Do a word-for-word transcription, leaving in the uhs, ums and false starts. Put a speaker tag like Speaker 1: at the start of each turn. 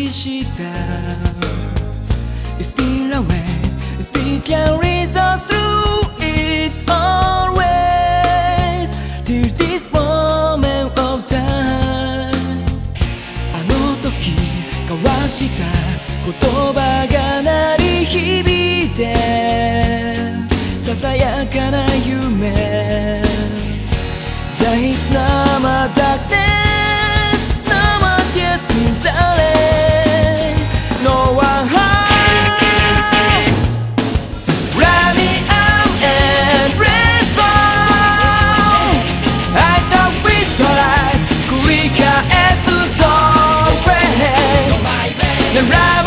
Speaker 1: した It's still a ways, it still carries us through. It's always till this moment of time. あの時交わした言葉が鳴り響いて、ささやかな夢 There is no more darkness, no more tears in silence. No one home, running out and breath song. I stop with so light, 繰り返すそう The right